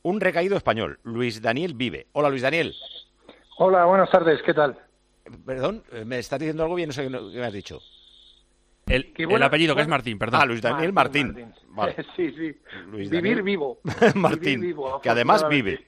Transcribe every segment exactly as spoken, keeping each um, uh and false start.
un recaído español, Luis Daniel Vive. Hola, Luis Daniel. Hola, buenas tardes, ¿qué tal? Perdón, ¿me estás diciendo algo bien? No sé qué me has dicho. El, buena, el apellido, buena... que es Martín, perdón. Ah, Luis Daniel Martín. Martín. Martín. Vale. Sí, sí. Luis Vivir Daniel... vivo. Martín, Vivir vivo, que además vive.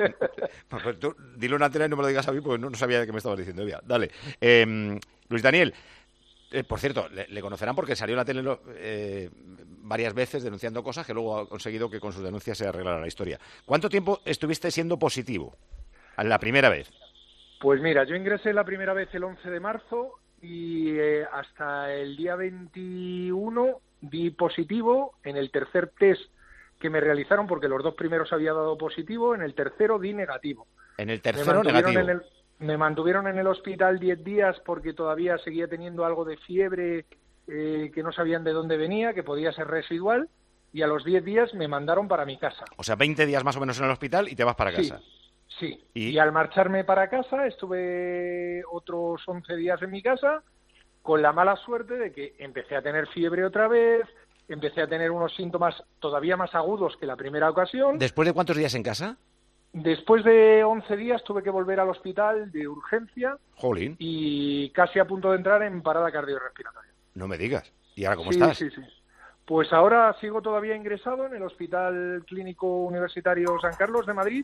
Pues tú, dilo en antena y no me lo digas a mí porque no, no sabía de qué me estabas diciendo. Ya, dale. Eh, Luis Daniel, eh, por cierto, le, le conocerán porque salió en la tele eh, varias veces denunciando cosas que luego ha conseguido que con sus denuncias se arreglara la historia. ¿Cuánto tiempo estuviste siendo positivo? La primera vez. Pues mira, yo ingresé la primera vez el once de marzo y eh, hasta el día veintiuno di positivo. En el tercer test que me realizaron, porque los dos primeros había dado positivo, en el tercero di negativo. En el tercero negativo. En el, me mantuvieron en el hospital diez días porque todavía seguía teniendo algo de fiebre eh, que no sabían de dónde venía, que podía ser residual, y a los diez días me mandaron para mi casa. O sea, veinte días más o menos en el hospital y te vas para casa. Sí. Sí, ¿Y? y al marcharme para casa estuve otros once días en mi casa con la mala suerte de que empecé a tener fiebre otra vez, empecé a tener unos síntomas todavía más agudos que la primera ocasión. ¿Después de cuántos días en casa? Después de once días tuve que volver al hospital de urgencia. Jolín. Y casi a punto de entrar en parada cardiorrespiratoria. No me digas. ¿Y ahora cómo sí, estás? Sí, sí, Pues ahora sigo todavía ingresado en el Hospital Clínico Universitario San Carlos de Madrid.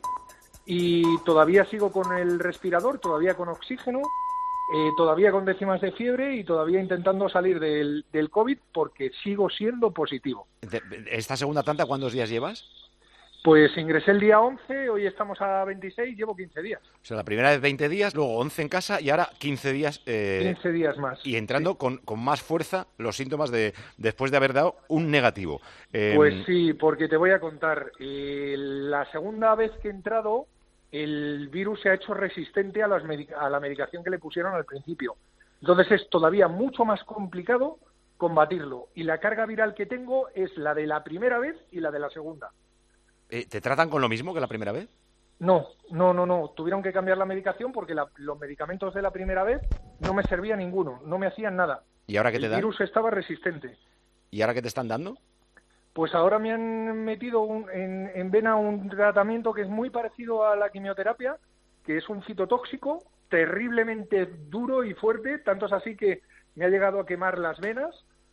Y todavía sigo con el respirador, todavía con oxígeno, eh, todavía con décimas de fiebre y todavía intentando salir del, del COVID porque sigo siendo positivo. ¿Esta segunda tanda cuántos días llevas? Pues ingresé el día once, hoy estamos a veintiséis, llevo quince días. O sea, la primera vez veinte días, luego once en casa y ahora quince días... Eh, quince días más. Y entrando sí. con, con más fuerza los síntomas de después de haber dado un negativo. Eh, pues sí, porque te voy a contar. Eh, la segunda vez que he entrado... el virus se ha hecho resistente a, las medic- a la medicación que le pusieron al principio. Entonces es todavía mucho más complicado combatirlo. Y la carga viral que tengo es la de la primera vez y la de la segunda. Eh, ¿Te tratan con lo mismo que la primera vez? No, no, no, no. Tuvieron que cambiar la medicación porque la, los medicamentos de la primera vez no me servía ninguno, no me hacían nada. ¿Y ahora qué te dan? El virus estaba resistente. ¿Y ahora qué te están dando? Pues ahora me han metido un, en, en vena un tratamiento que es muy parecido a la quimioterapia, que es un citotóxico terriblemente duro y fuerte, tanto es así que me ha llegado a quemar las venas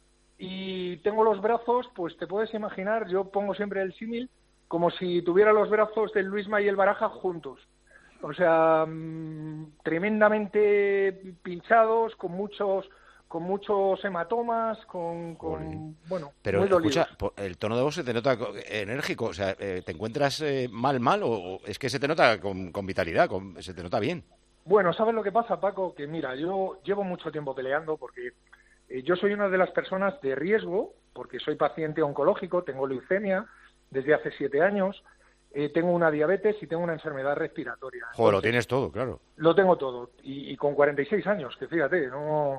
y tengo los brazos, pues te puedes imaginar, yo pongo siempre el símil, como si tuviera los brazos del Luisma y el Baraja juntos. O sea, mmm, tremendamente pinchados, con muchos... con muchos hematomas, con, con bueno, pero muy dolidos. Escucha, el tono de voz se te nota enérgico, o sea, ¿te encuentras eh, mal, mal, o es que se te nota con, con vitalidad, con, se te nota bien? Bueno, ¿sabes lo que pasa, Paco? Que mira, yo llevo mucho tiempo peleando porque eh, yo soy una de las personas de riesgo, porque soy paciente oncológico, tengo leucemia desde hace siete años, eh, tengo una diabetes y tengo una enfermedad respiratoria. Joder, Entonces, lo tienes todo, claro. Lo tengo todo, y, y con cuarenta y seis años, que fíjate, no...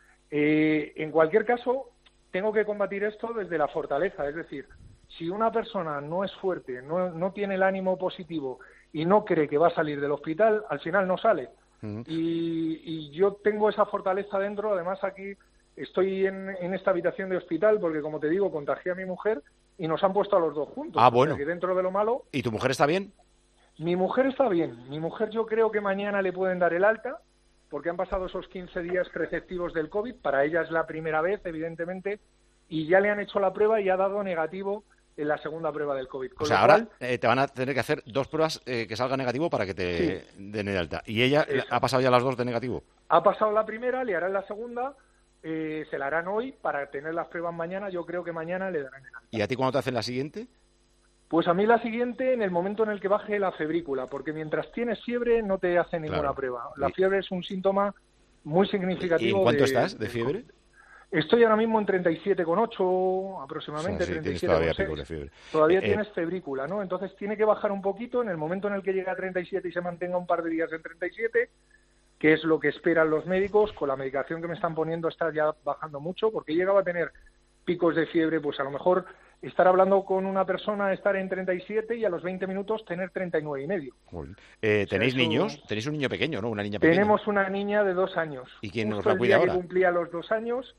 Eh, en cualquier caso, tengo que combatir esto desde la fortaleza, es decir, si una persona no es fuerte, no, no tiene el ánimo positivo y no cree que va a salir del hospital, al final no sale. Uh-huh. y, y yo tengo esa fortaleza dentro, además aquí estoy en, en esta habitación de hospital porque, como te digo, contagié a mi mujer y nos han puesto a los dos juntos. Ah, bueno. O sea que dentro de lo malo... ¿Y tu mujer está bien? Mi mujer está bien, mi mujer yo creo que mañana le pueden dar el alta, porque han pasado esos quince días preceptivos del COVID, para ella es la primera vez, evidentemente, y ya le han hecho la prueba y ha dado negativo en la segunda prueba del COVID. Con o sea, ahora cual, eh, te van a tener que hacer dos pruebas eh, que salga negativo para que te sí. den el alta. ¿Y ella Eso. ha pasado ya las dos de negativo? Ha pasado la primera, le harán la segunda, eh, se la harán hoy para tener las pruebas mañana, yo creo que mañana le darán el alta. ¿Y a ti cuándo te hacen la siguiente? Pues a mí la siguiente en el momento en el que baje la febrícula, porque mientras tienes fiebre no te hacen ninguna claro. prueba. La fiebre es un síntoma muy significativo. ¿Y en cuánto de, estás de fiebre? Estoy ahora mismo en treinta y siete coma ocho aproximadamente, sí, treinta y siete todavía coma picos de fiebre. Todavía eh, tienes febrícula, ¿no? Entonces tiene que bajar un poquito en el momento en el que llegue a treinta y siete y se mantenga un par de días en treinta y siete, que es lo que esperan los médicos. Con la medicación que me están poniendo está ya bajando mucho, porque llegaba a tener picos de fiebre, pues a lo mejor estar hablando con una persona, estar en treinta y siete y a los veinte minutos tener treinta y nueve y medio. Eh, ¿Tenéis o sea, niños? Eso... Tenéis un niño pequeño, ¿no? Una niña pequeña. Tenemos una niña de dos años. ¿Y quién Justo nos la cuida el día ahora? Que cumplía los dos años,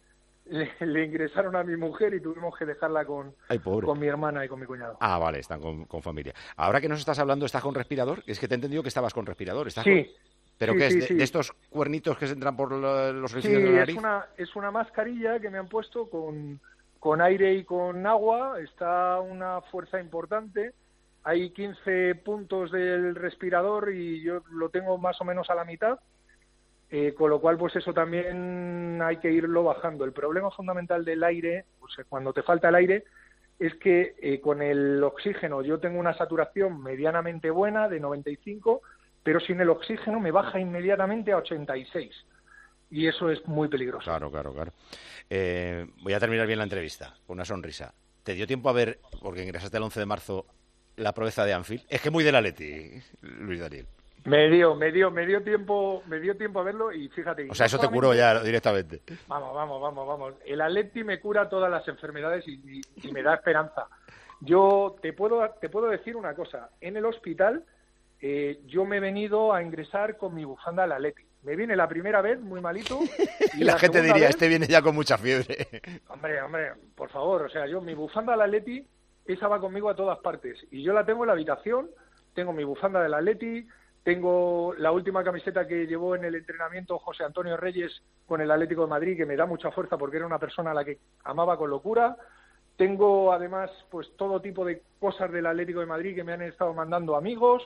le, le ingresaron a mi mujer y tuvimos que dejarla con, Ay, pobre. con mi hermana y con mi cuñado. Ah, vale, están con, con familia. Ahora que nos estás hablando, ¿estás con respirador? Es que te he entendido que estabas con respirador. ¿Estás Sí, con... ¿Pero sí, qué es? sí, De, sí. ¿De estos cuernitos que se entran por la- los Sí, orificios de la es nariz? una, es una mascarilla que me han puesto con, con aire y con agua. Está una fuerza importante. Hay quince puntos del respirador y yo lo tengo más o menos a la mitad. Eh, con lo cual, pues eso también hay que irlo bajando. El problema fundamental del aire, o sea, cuando te falta el aire, es que eh, con el oxígeno yo tengo una saturación medianamente buena de noventa y cinco, pero sin el oxígeno me baja inmediatamente a ochenta y seis. Y eso es muy peligroso. Claro, claro, claro. Eh, voy a terminar bien la entrevista con una sonrisa. ¿Te dio tiempo a ver, porque ingresaste el once de marzo, la proeza de Anfield? Es que muy del Atleti, Luis Daniel. Me dio, me dio, me dio tiempo, me dio tiempo a verlo y fíjate. O sea, no eso te solamente- curó ya directamente. Vamos, vamos, vamos, vamos. El Atleti me cura todas las enfermedades y, y- y me da esperanza. Yo te puedo, te puedo decir una cosa. En el hospital eh, yo me he venido a ingresar con mi bufanda al Atleti. Me vine la primera vez muy malito y Y la, gente segunda diría, vez- este viene ya con mucha fiebre. Hombre, hombre, por favor, o sea, yo mi bufanda del Atleti, esa va conmigo a todas partes. Y yo la tengo en la habitación, tengo mi bufanda del Atleti, tengo la última camiseta que llevó en el entrenamiento José Antonio Reyes con el Atlético de Madrid, que me da mucha fuerza porque era una persona a la que amaba con locura. Tengo además pues todo tipo de cosas del Atlético de Madrid que me han estado mandando amigos.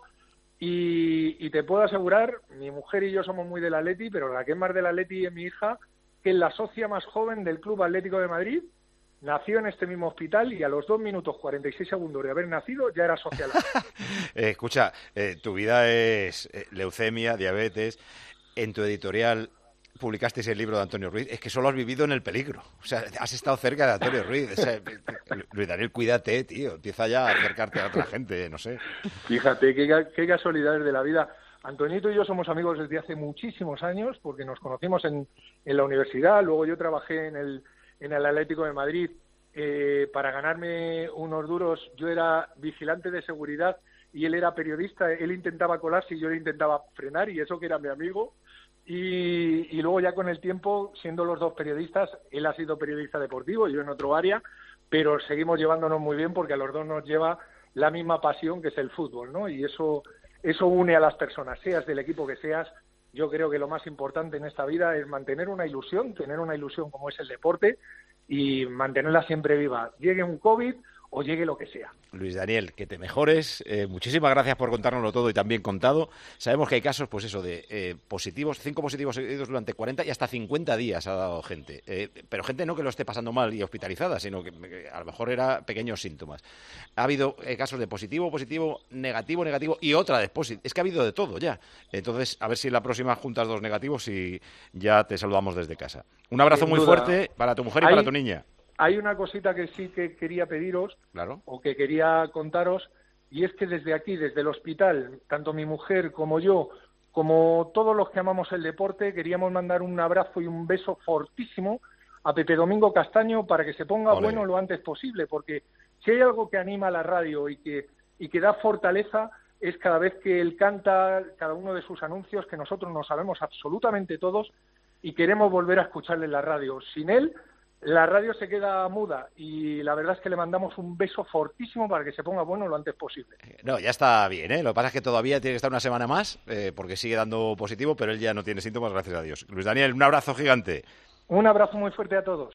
Y, y te puedo asegurar, mi mujer y yo somos muy del Atleti, pero la que es más del Atleti es mi hija, que es la socia más joven del Club Atlético de Madrid. Nació en este mismo hospital y a los dos minutos cuarenta y seis segundos de haber nacido ya era socia. Eh, escucha, eh, tu vida es eh, leucemia, diabetes. En tu editorial publicasteis el libro de Antonio Ruiz. Es que solo has vivido en el peligro. O sea, has estado cerca de Antonio Ruiz. O sea, Luis Daniel, cuídate, tío. Empieza ya a acercarte a otra gente, no sé. Fíjate, qué, ca- qué casualidades de la vida. Antonito y yo somos amigos desde hace muchísimos años porque nos conocimos en, en la universidad. Luego yo trabajé en el, en el Atlético de Madrid. Eh, para ganarme unos duros, yo era vigilante de seguridad y él era periodista. Él intentaba colarse y yo le intentaba frenar, y eso que era mi amigo. Y, y luego ya con el tiempo, siendo los dos periodistas, él ha sido periodista deportivo, yo en otro área, pero seguimos llevándonos muy bien porque a los dos nos lleva la misma pasión, que es el fútbol, ¿no? Y eso, eso une a las personas, seas del equipo que seas. Yo creo que lo más importante en esta vida es mantener una ilusión, tener una ilusión como es el deporte, y mantenerla siempre viva. Llegue un COVID o llegue lo que sea. Luis Daniel, que te mejores. Eh, muchísimas gracias por contárnoslo todo y también contado. Sabemos que hay casos, pues eso, de eh, positivos, cinco positivos seguidos durante cuarenta y hasta cincuenta días ha dado gente. Eh, pero gente no que lo esté pasando mal y hospitalizada, sino que, que a lo mejor era pequeños síntomas. Ha habido eh, casos de positivo, positivo, negativo, negativo y otra de positivo. Es que ha habido de todo ya. Entonces, a ver si en la próxima juntas dos negativos y ya te saludamos desde casa. Un abrazo Sin muy duda. fuerte para tu mujer y Hay- para tu niña. Hay una cosita que sí que quería pediros, Claro. o que quería contaros, y es que desde aquí, desde el hospital, tanto mi mujer como yo, como todos los que amamos el deporte, queríamos mandar un abrazo y un beso fortísimo a Pepe Domingo Castaño para que se ponga Ole. bueno lo antes posible, porque si hay algo que anima a la radio y que, y que da fortaleza, es cada vez que él canta cada uno de sus anuncios, que nosotros no sabemos absolutamente todos y queremos volver a escucharle en la radio. Sin él, la radio se queda muda, y la verdad es que le mandamos un beso fortísimo para que se ponga bueno lo antes posible. No, ya está bien, ¿eh? Lo que pasa es que todavía tiene que estar una semana más, eh, porque sigue dando positivo, pero él ya no tiene síntomas, gracias a Dios. Luis Daniel, un abrazo gigante. Un abrazo muy fuerte a todos.